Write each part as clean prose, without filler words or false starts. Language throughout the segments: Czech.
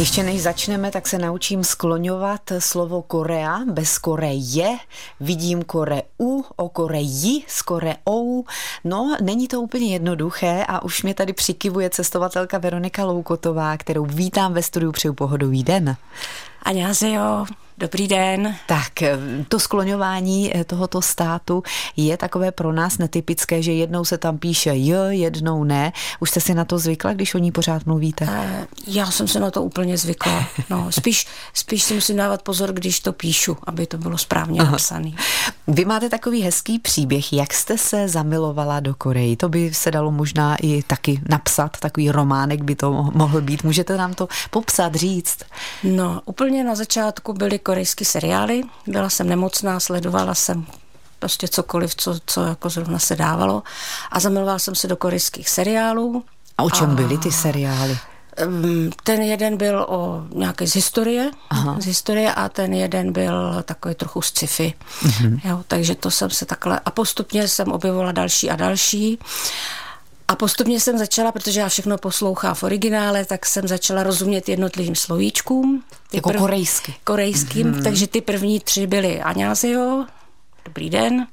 Ještě než začneme, tak se skloňovat slovo Korea bez Koreje. Vidím Koreu, o Koreji, s Koreou. No, není to úplně jednoduché a už mě tady přikivuje cestovatelka Veronika Loukotová, kterou vítám ve studiu, přeju pohodový den. Annyeonghaseyo, dobrý den. Tak, to skloňování tohoto státu je takové pro nás netypické, že jednou se tam píše j, jednou ne. Už jste si na to zvykla, když o ní pořád mluvíte? Já jsem se na to úplně zvykla. No, spíš si musím dávat pozor, když to píšu, aby to bylo správně napsané. Vy máte takový hezký příběh, jak jste se zamilovala do Koreji. To by se dalo možná i taky napsat, takový románek by to mohl být. Můžete nám to popsat, říct? No, úplně na začátku byly korejský seriály. Byla jsem nemocná, sledovala jsem prostě cokoliv, co jako zrovna se dávalo. A zamilovala jsem se do korejských seriálů. A o čem byly ty seriály? Ten jeden byl o nějaké z historie a ten jeden byl takový trochu sci-fi. Jo, takže to jsem se takhle... A postupně jsem objevovala další a další. A postupně jsem začala, protože já všechno poslouchám v originále, tak jsem začala rozumět jednotlivým slovíčkům. Jako korejsky. Korejským, takže ty první 3 byly Annyeonghaseyo, dobrý den,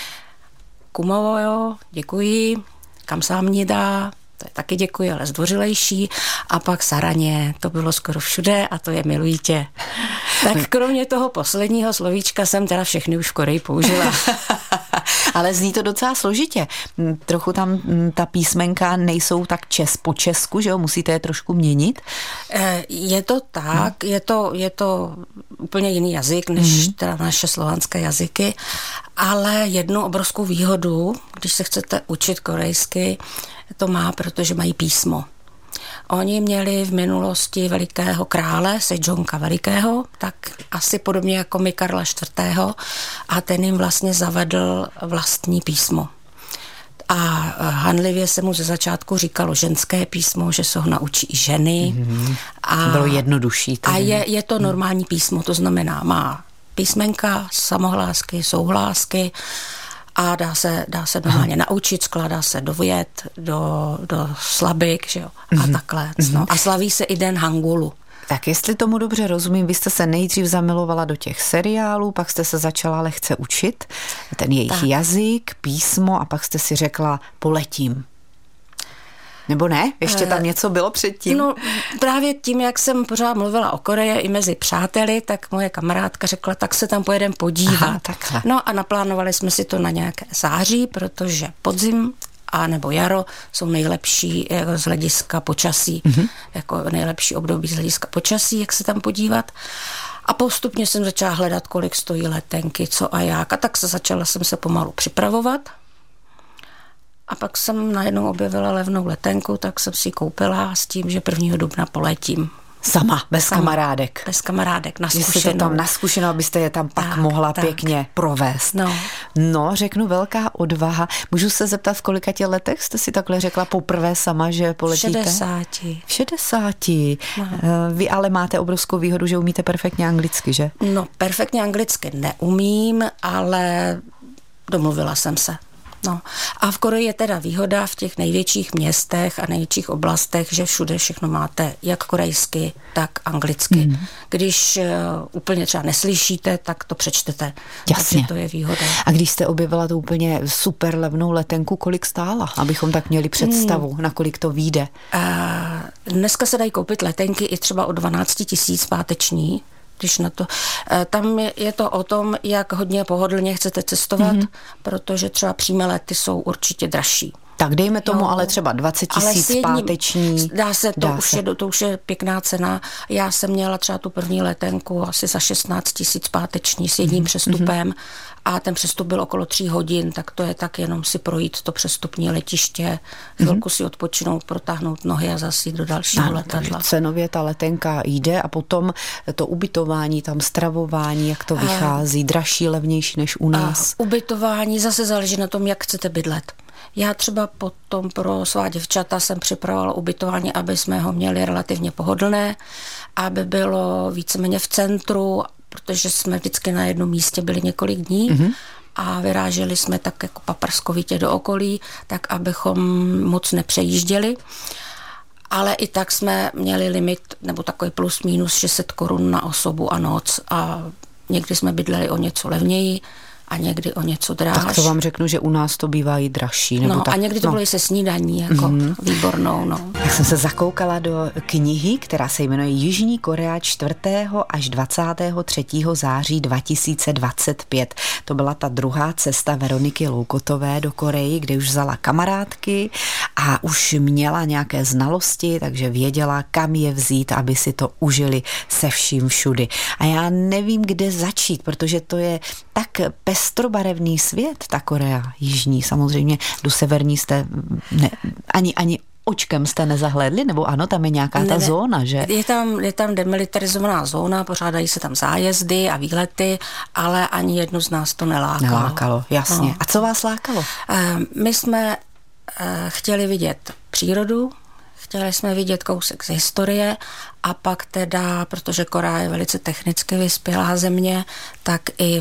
Kumawoyo, děkuji, Kamsahamnida, to je taky děkuji, ale zdvořilejší, a pak Saraně, to bylo skoro všude a to je miluji tě. Tak kromě toho posledního slovíčka jsem teda všechny už v Koreji použila. Ale zní to docela složitě. Trochu tam ta písmenka nejsou tak po česku, že jo? Musíte je trošku měnit? Je to tak, je to úplně jiný jazyk, než teda naše slovanské jazyky, ale jednu obrovskou výhodu, když se chcete učit korejsky, to má, protože mají písmo. Oni měli v minulosti velikého krále, Sejongka velikého, tak asi podobně jako my Karla IV. A ten jim vlastně zavedl vlastní písmo. A hanlivě se mu ze začátku říkalo ženské písmo, že se ho naučí i ženy. A bylo jednodušší. A je to normální písmo, to znamená, má písmenka, samohlásky, souhlásky, a dá se normálně naučit, skládá se do vět, do slabik, že jo, a takhle. No. A slaví se i den Hangulu. Tak jestli tomu dobře rozumím, vy jste se nejdřív zamilovala do těch seriálů, pak jste se začala lehce učit ten jejich jazyk, písmo a pak jste si řekla, poletím. Nebo ne? Ještě tam něco bylo předtím? No právě tím, jak jsem pořád mluvila o Koreji i mezi přáteli, tak moje kamarádka řekla, tak se tam pojedeme podívat. Aha, takhle. No a naplánovali jsme si to na nějaké září, protože podzim a nebo jaro jsou nejlepší z hlediska počasí, jako nejlepší období z hlediska počasí, jak se tam podívat. A postupně jsem začala hledat, kolik stojí letenky, co a jak. A tak jsem se pomalu připravovat. A pak jsem najednou objevila levnou letenku, tak jsem si ji koupila s tím, že 1. dubna poletím. Sama, bez kamarádek. Bez kamarádek, na zkušenou. Jste to tam na zkušenou, abyste je tam pak mohla pěkně provést. No, řeknu velká odvaha. Můžu se zeptat, v kolika letech jste si takhle řekla poprvé sama, že poletíte? 60. V 60. No. Vy ale máte obrovskou výhodu, že umíte perfektně anglicky, že? No, perfektně anglicky neumím, ale domluvila jsem se. No. A v Koreji je teda výhoda v těch největších městech a největších oblastech, že všude všechno máte jak korejsky, tak anglicky. Když úplně třeba neslyšíte, tak to přečtete. Jasně. Takže to je výhoda. A když jste objevila tu úplně super levnou letenku, kolik stála? Abychom tak měli představu, na kolik to vyjde. Dneska se dají koupit letenky i třeba o 12 000 páteční. Když na to. Tam je to o tom, jak hodně pohodlně chcete cestovat, protože třeba přímé lety jsou určitě dražší. Tak dejme tomu ale třeba 20 000 páteční. Dá se, to už je pěkná cena. Já jsem měla třeba tu první letenku asi za 16 000 páteční s jedním přestupem a ten přestup byl okolo 3 hodin, tak to je tak jenom si projít to přestupní letiště, chvilku si odpočinout, protáhnout nohy a zase jít do dalšího letadla. Cenově ta letenka jde a potom to ubytování, tam stravování, jak to vychází, dražší, levnější než u nás? Ubytování zase záleží na tom, jak chcete bydlet. Já třeba potom pro svá děvčata jsem připravovala ubytování, aby jsme ho měli relativně pohodlné, aby bylo víceméně v centru, protože jsme vždycky na jednom místě byli několik dní a vyráželi jsme tak jako paprskovitě do okolí, tak abychom moc nepřejížděli. ale i tak jsme měli limit, nebo takový plus minus 600 korun na osobu a noc a někdy jsme bydleli o něco levněji a někdy o něco dráž. Tak to vám řeknu, že u nás to bývá i dražší. Nebo tak, a někdy to bylo i se snídaní, jako výbornou. No. Tak jsem se zakoukala do knihy, která se jmenuje Jižní Korea 4. až 23. září 2025. To byla ta druhá cesta Veroniky Loukotové do Koreji, kde už vzala kamarádky a už měla nějaké znalosti, takže věděla, kam je vzít, aby si to užili se vším všudy. A já nevím, kde začít, protože to je tak pestrobarevný svět, ta Korea jižní. Samozřejmě do severní jste ani očkem jste nezahlédli, nebo ano, tam je nějaká ta zóna, že? Je tam demilitarizovaná zóna, pořádají se tam zájezdy a výlety, ale ani jednu z nás to nelákalo. Nelákalo, jasně. No. A co vás lákalo? My jsme chtěli vidět přírodu, chtěli jsme vidět kousek z historie a pak teda, protože Korea je velice technicky vyspělá země, tak i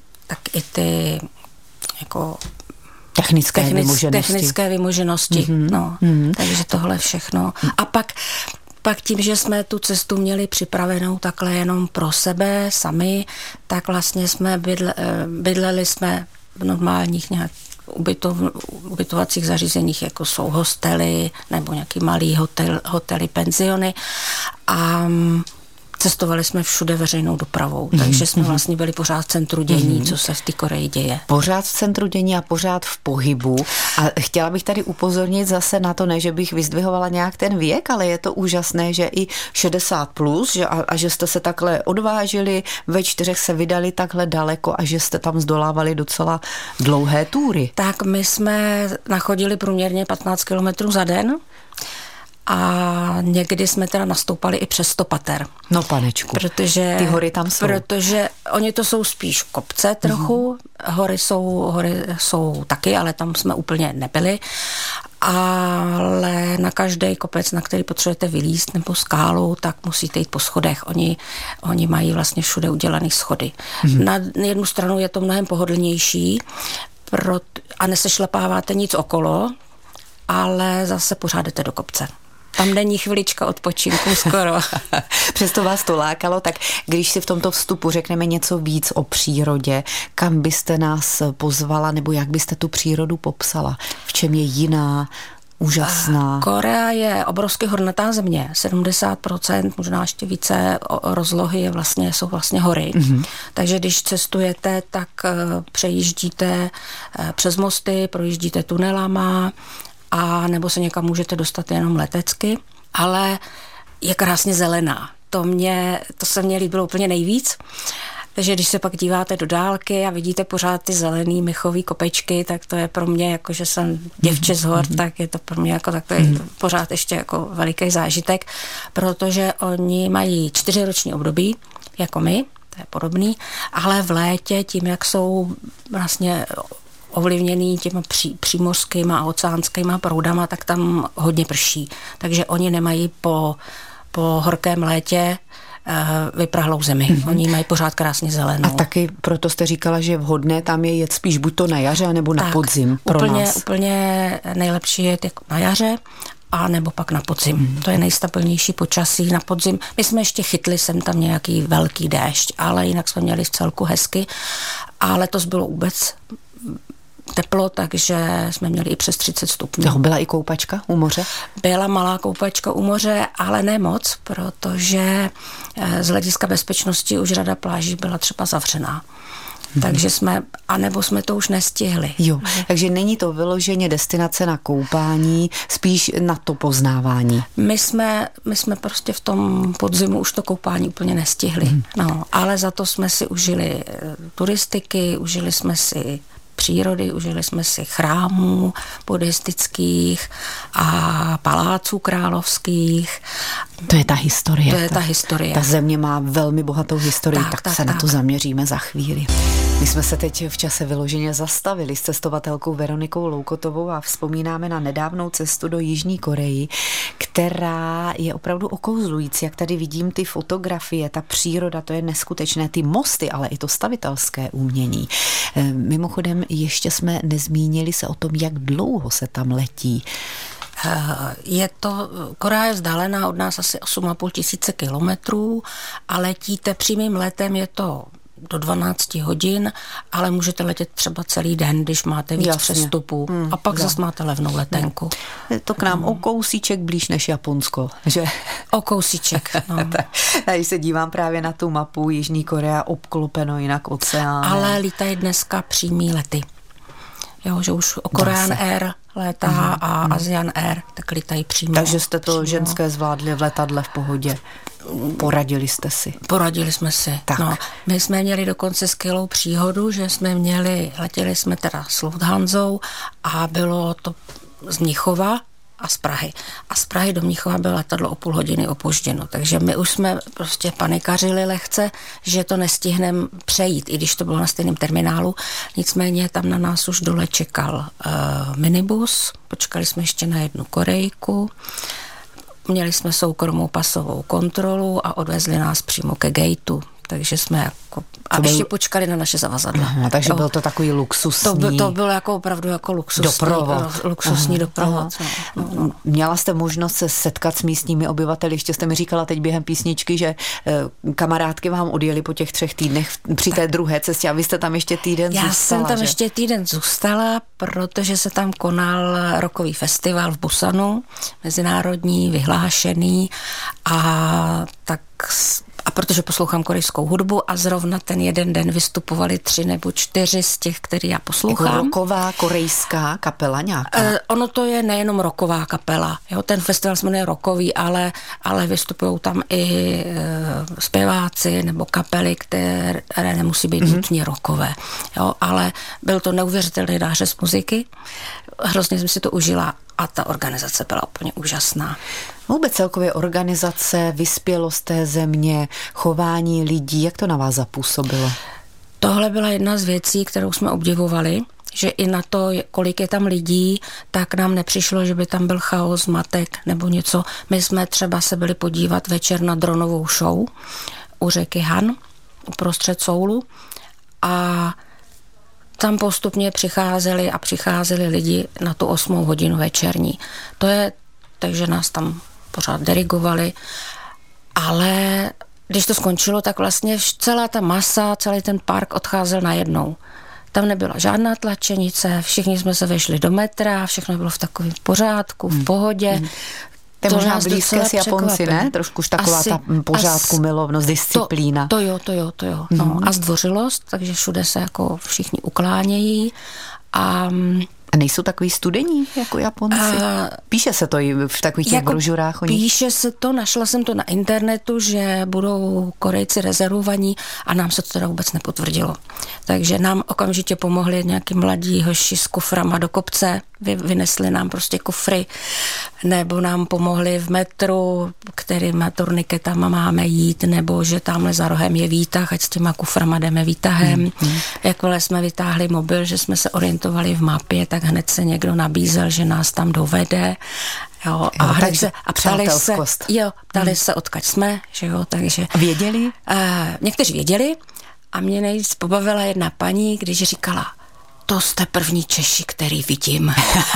ty jako technické vymoženosti. Takže tohle všechno. A pak tím, že jsme tu cestu měli připravenou takhle jenom pro sebe sami, tak vlastně jsme bydleli jsme v normálních nějak ubytovacích zařízeních, jako jsou hostely nebo nějaký malý hotely, penziony a cestovali jsme všude veřejnou dopravou, takže jsme vlastně byli pořád v centru dění, co se v té Koreji děje. Pořád v centru dění a pořád v pohybu. A chtěla bych tady upozornit zase na to, ne, že bych vyzdvihovala nějak ten věk, ale je to úžasné, že i 60 plus, a že jste se takhle odvážili, ve 4 se vydali takhle daleko a že jste tam zdolávali docela dlouhé túry. Tak my jsme nachodili průměrně 15 kilometrů za den. A někdy jsme teda nastoupali i přes 100 pater. No panečku, protože, ty hory tam jsou. Protože oni to jsou spíš kopce trochu, hory jsou taky, ale tam jsme úplně nebyli. Ale na každý kopec, na který potřebujete vylízt nebo skálu, tak musíte jít po schodech. Oni mají vlastně všude udělané schody. Na jednu stranu je to mnohem pohodlnější a nesešlapáváte nic okolo, ale zase pořád jdete do kopce. Tam není chvilička odpočinku skoro. Přesto vás to lákalo, tak když si v tomto vstupu řekneme něco víc o přírodě, kam byste nás pozvala, nebo jak byste tu přírodu popsala? V čem je jiná, úžasná? Korea je obrovsky hornatá země. 70%, možná ještě více rozlohy jsou vlastně hory. Takže když cestujete, tak přejíždíte přes mosty, projíždíte tunelama, a nebo se někam můžete dostat jenom letecky, ale je krásně zelená. To se mně líbilo úplně nejvíc. Takže když se pak díváte do dálky a vidíte pořád ty zelený mychový kopečky, tak to je pro mě, jako že jsem děvče z hor, tak je to pro mě jako takový pořád ještě jako veliký zážitek, protože oni mají 4roční období, jako my, to je podobný, ale v létě tím, jak jsou vlastně ovlivněný těma přímořskýma a oceánskýma proudama, tak tam hodně prší. Takže oni nemají po horkém létě vyprahlou zemi. Oni mají pořád krásně zelenou. A taky proto jste říkala, že vhodné tam je jet spíš buď to na jaře, nebo na podzim pro nás. Úplně nejlepší je jako na jaře, a nebo pak na podzim. To je nejstabilnější počasí na podzim. My jsme ještě chytli sem tam nějaký velký déšť, ale jinak jsme měli v celku hezky. A letos bylo vůbec teplo, takže jsme měli i přes 30 stupňů. Byla i koupačka u moře? Byla malá koupačka u moře, ale ne moc, protože z hlediska bezpečnosti už řada pláží byla třeba zavřená. Takže anebo jsme to už nestihli. Jo, takže není to vyloženě destinace na koupání, spíš na to poznávání. My jsme prostě v tom podzimu už to koupání úplně nestihli. No, ale za to jsme si užili turistiky, užili jsme si přírody, užili jsme si chrámů buddhistických a paláců královských. To je ta historie. To je ta historie. Ta země má velmi bohatou historii, tak se na to zaměříme za chvíli. My jsme se teď v čase vyloženě zastavili s cestovatelkou Veronikou Loukotovou a vzpomínáme na nedávnou cestu do Jižní Koreji, která je opravdu okouzlující. Jak tady vidím ty fotografie, ta příroda, to je neskutečné, ty mosty, ale i to stavitelské umění. Mimochodem ještě jsme nezmínili se o tom, jak dlouho se tam letí. Korea je vzdálená od nás asi 8,5 tisíce kilometrů a letíte přímým letem, je to do 12 hodin, ale můžete letět třeba celý den, když máte víc přestupů. A pak zase máte levnou letenku. Je to k nám o kousíček blíž než Japonsko, že? O kousíček, no. Tady se dívám právě na tu mapu, Jižní Korea obklopeno jinak oceánem. Ale lítají dneska přímý lety. Jo, že už o Korean Air létá a Asian Air, tak lítají přímo. Takže jste to ženské zvládli v letadle v pohodě. Poradili jste si. Poradili jsme si. Tak. No, my jsme měli dokonce skvělou příhodu, že letěli jsme teda s Lufthansou a bylo to z Mnichova a z Prahy. A z Prahy do Mnichova bylo letadlo o půl hodiny opožděno. Takže my už jsme prostě panikařili lehce, že to nestihneme přejít, i když to bylo na stejném terminálu. Nicméně tam na nás už dole čekal minibus, počkali jsme ještě na jednu Korejku, měli jsme soukromou pasovou kontrolu a odvezli nás přímo ke gateu. Takže jsme jako... A ještě počkali na naše zavazadla. Takže byl to takový luxusní... To bylo jako opravdu jako luxusní doprovod. No. Měla jste možnost se setkat s místními obyvateli? Ještě jste mi říkala teď během písničky, že kamarádky vám odjeli po těch 3 týdnech při té druhé cestě a vy jste tam ještě týden zůstala. Já jsem tam ještě týden zůstala, protože se tam konal rockový festival v Busanu, mezinárodní, vyhlášený a protože poslouchám korejskou hudbu a zrovna ten jeden den vystupovali 3 nebo 4 z těch, který já poslouchám. Jako rocková korejská kapela nějaká? Ono to je nejenom rocková kapela. Jo? Ten festival se jmenuje rockový, ale vystupují tam i zpěváci nebo kapely, které nemusí být nutně rockové. Jo? Ale byl to neuvěřitelný nářez muziky. Hrozně jsem si to užila a ta organizace byla úplně úžasná. Vůbec celkově organizace, vyspělost té země, chování lidí, jak to na vás zapůsobilo? Tohle byla jedna z věcí, kterou jsme obdivovali, že i na to, kolik je tam lidí, tak nám nepřišlo, že by tam byl chaos, zmatek nebo něco. My jsme třeba se byli podívat večer na dronovou show u řeky Han, uprostřed Soulu a tam postupně přicházeli lidi na tu 8 hodinu večerní. Takže nás tam pořád dirigovali, ale když to skončilo, tak vlastně celá ta masa, celý ten park odcházel najednou. Tam nebyla žádná tlačenice, všichni jsme se vešli do metra, všechno bylo v takovém pořádku, v pohodě. To je možná blízké s Japonci, ne? Trošku už taková ta pořádku, milovnost, disciplína. To jo. No, a zdvořilost, takže všude se jako všichni uklánějí a nejsou takový studení jako Japonci? Píše se to i v takových těch brožurách? Píše se to, našla jsem to na internetu, že budou Korejci rezervovaní a nám se to teda vůbec nepotvrdilo. Takže nám okamžitě pomohli nějaký mladí hoši s kuframa do kopce, vynesli nám prostě kufry, nebo nám pomohli v metru, kterýma turniketama máme jít, nebo že tamhle za rohem je výtah, ať s těma kuframa jdeme výtahem. Jakmile jsme vytáhli mobil, že jsme se orientovali v mapě, tak hned se někdo nabízel, že nás tam dovede. Jo, a ptali se, odkud jsme, že jo, takže... A věděli? Někteří věděli a mě nejvíc pobavila jedna paní, když říkala, to jste první Češi, který vidím.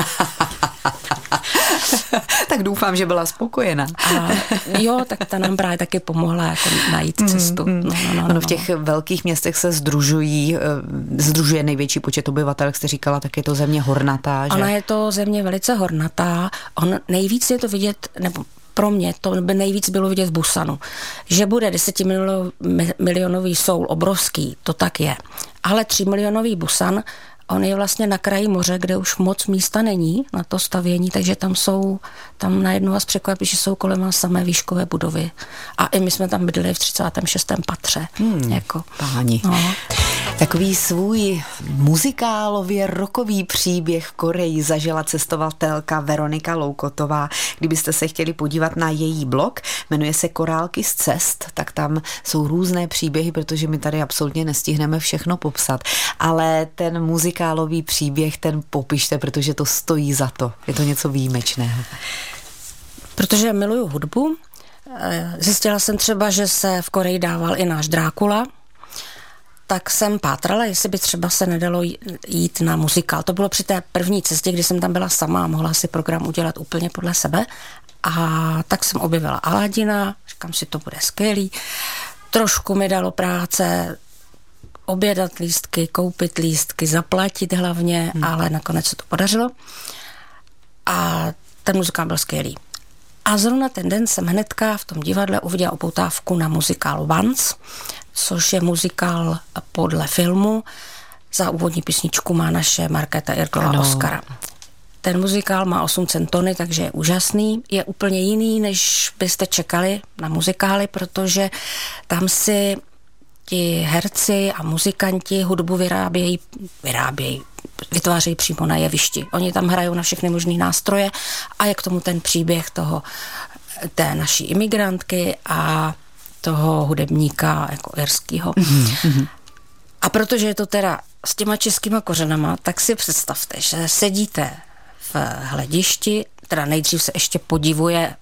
Tak doufám, že byla spokojená. Tak ta nám právě taky pomohla jako najít cestu. V těch velkých městech se združuje největší počet obyvatel, jak jste říkala, tak je to země hornatá. Že? Ona je to země velice hornatá. Nejvíc je to vidět, nebo pro mě to by nejvíc bylo vidět v Busanu. Že bude 10milionový Soul obrovský, to tak je. Ale 3milionový Busan, on je vlastně na kraji moře, kde už moc místa není na to stavění, takže tam najednou vás překvapí, že jsou kolem nás samé výškové budovy. A i my jsme tam bydleli v 36. patře. Páni. No. Takový svůj muzikálově rockový příběh Koreji zažila cestovatelka Veronika Loukotová. Kdybyste se chtěli podívat na její blog, jmenuje se Korálky z cest, tak tam jsou různé příběhy, protože my tady absolutně nestihneme všechno popsat. Ale ten muzikálový příběh, ten popište, protože to stojí za to. Je to něco výjimečného. Protože miluju hudbu. Zjistila jsem třeba, že se v Koreji dával i náš Drákula. tak jsem pátrala, jestli by třeba se nedalo jít na muzikál. To bylo při té první cestě, kdy jsem tam byla sama a mohla si program udělat úplně podle sebe. A tak jsem objevila Aladina, říkám si, to bude skvělý. Trošku mi dalo práce objednat lístky, koupit lístky, zaplatit hlavně, ale nakonec se to podařilo. A ten muzikál byl skvělý. A zrovna ten den jsem hnedka v tom divadle uviděla upoutávku na muzikál Once, což je muzikál podle filmu. Za úvodní písničku má naše Markéta Irglová Oscara. Ten muzikál má 800 tony, takže je úžasný. Je úplně jiný, než byste čekali na muzikály, protože tam si ti herci a muzikanti hudbu vytvářejí přímo na jevišti. Oni tam hrajou na všechny možný nástroje a je k tomu ten příběh té naší imigrantky a toho hudebníka jako irskýho. A protože je to teda s těma českýma kořenama, tak si představte, že sedíte v hledišti, teda nejdřív se ještě podivuje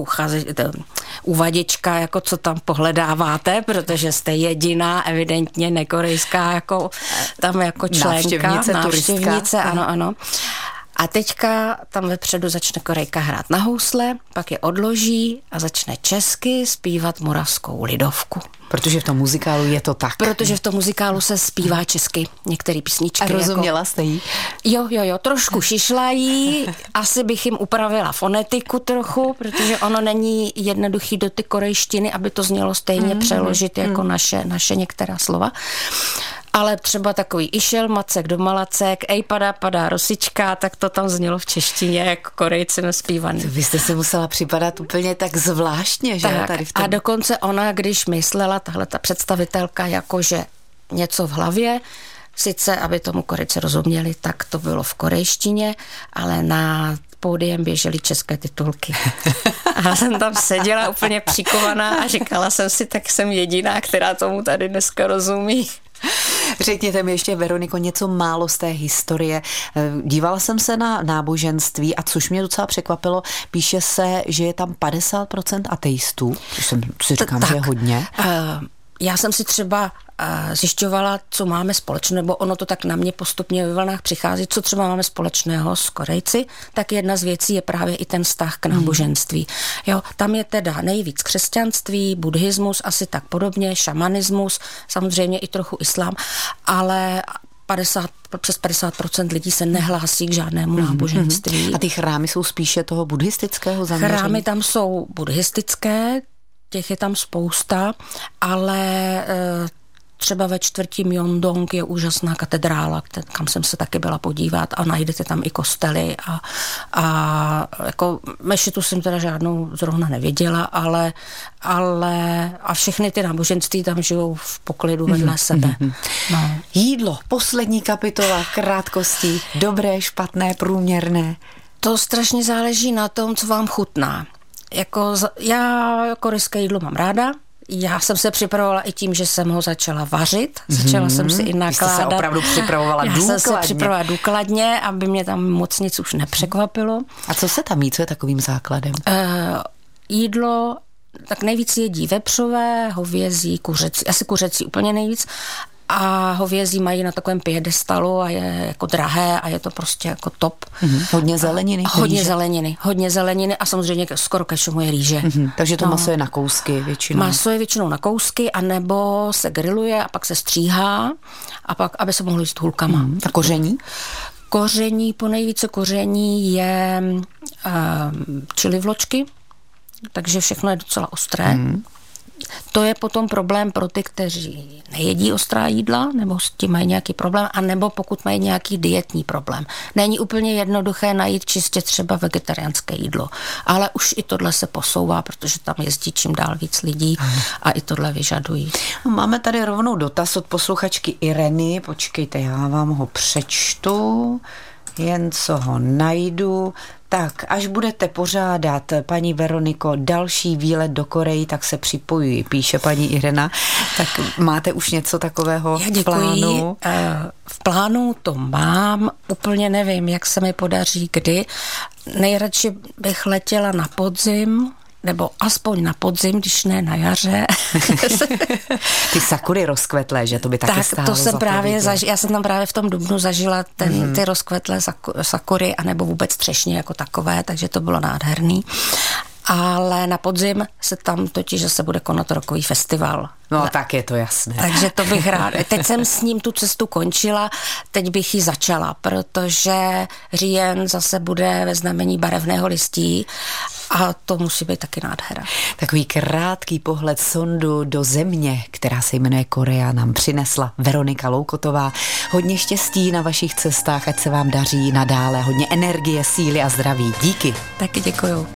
uvaděčka, jako co tam pohledáváte, protože jste jediná, evidentně nekorejská, jako tam jako členka, návštěvnice, ano. A teďka tam vepředu začne Korejka hrát na housle, pak je odloží a začne česky zpívat moravskou lidovku. Protože v tom muzikálu je to tak. Protože v tom muzikálu se zpívá česky některé písničky. A rozuměla jste jí? Jo, trošku šišlají. Asi bych jim upravila fonetiku trochu, protože ono není jednoduchý do ty korejštiny, aby to znělo stejně přeložit jako naše některá slova. Ale třeba takový išel Macek do Malacek, ej padá rosička, tak to tam znělo v češtině jako Korejci naspívaný. Vy jste se musela připadat úplně tak zvláštně, že? Tak, tady v tom... A dokonce ona, když myslela, tahle ta představitelka, jakože něco v hlavě, sice, aby tomu Korejci rozuměli, tak to bylo v korejštině, ale na pódiem běžely české titulky. A já jsem tam seděla úplně přikovaná a říkala jsem si, tak jsem jediná, která tomu tady dneska rozumí. Řekněte mi ještě, Veroniko, něco málo z té historie. Dívala jsem se na náboženství a což mě docela překvapilo, píše se, že je tam 50% ateistů, což jsem si říkám, že je hodně. Já jsem si třeba zjišťovala, co máme společného, nebo ono to tak na mě postupně ve vlnách přichází, co třeba máme společného s Korejci, tak jedna z věcí je právě i ten vztah k náboženství. Jo, tam je teda nejvíc křesťanství, buddhismus, asi tak podobně, šamanismus, samozřejmě i trochu islám, ale přes 50% lidí se nehlásí k žádnému náboženství. A ty chrámy jsou spíše toho buddhistického zaměření? Chrámy tam jsou buddhistické, těch je tam spousta, ale třeba ve čtvrtí Myeongdong je úžasná katedrála, kam jsem se taky byla podívat a najdete tam i kostely a jako mešitu jsem teda žádnou zrovna neviděla, ale a všechny ty náboženství tam žijou v poklidu vedle sebe. No. Jídlo, poslední kapitola, krátkosti, dobré, špatné, průměrné. To strašně záleží na tom, co vám chutná. Já korejské jídlo mám ráda. Já jsem se připravovala i tím, že jsem ho začala vařit. Začala jsem si i nakládat. Vy jste se opravdu připravovala důkladně. Já jsem se připravovala důkladně, aby mě tam moc nic už nepřekvapilo. A co se tam jí? Co je takovým základem? Jídlo, tak nejvíc jedí vepřové, hovězí, kuřecí. Asi kuřecí úplně nejvíc. A hovězí mají na takovém piedestalu a je jako drahé a je to prostě jako top. Hodně zeleniny. Hodně zeleniny a samozřejmě skoro ke všemu je rýže. Takže to maso je na kousky většinou. Maso je většinou na kousky, anebo se grilluje a pak se stříhá a pak, aby se mohlo jíst hůlkama. A koření? Nejvíce koření je čili vločky, takže všechno je docela ostré. To je potom problém pro ty, kteří nejedí ostrá jídla, nebo s tím mají nějaký problém, anebo pokud mají nějaký dietní problém. Není úplně jednoduché najít čistě třeba vegetariánské jídlo, ale už i tohle se posouvá, protože tam jezdí čím dál víc lidí a i tohle vyžadují. Máme tady rovnou dotaz od posluchačky Ireny. Počkejte, já vám ho přečtu, jen co ho najdu. Tak, až budete pořádat, paní Veroniko, další výlet do Koreji, tak se připojuji, píše paní Irena. Tak máte už něco takového v plánu? V plánu to mám, úplně nevím, jak se mi podaří, kdy. Nejradši bych letěla na podzim, nebo aspoň na podzim, když ne na jaře. Ty sakury rozkvetlé, že to by taky stálo to jsem za právě já jsem tam právě v tom dubnu zažila ty rozkvetlé sakury, anebo vůbec třešně jako takové, takže to bylo nádherný. Ale na podzim se tam totiž zase bude konat rokový festival. No tak je to jasné. Takže to bych rád. Teď jsem s ním tu cestu končila, teď bych ji začala, protože říjen zase bude ve znamení barevného listí a to musí být taky nádhera. Takový krátký pohled sondu do země, která se jmenuje Korea, nám přinesla Veronika Loukotová. Hodně štěstí na vašich cestách, ať se vám daří nadále. Hodně energie, síly a zdraví. Díky. Taky děkuju.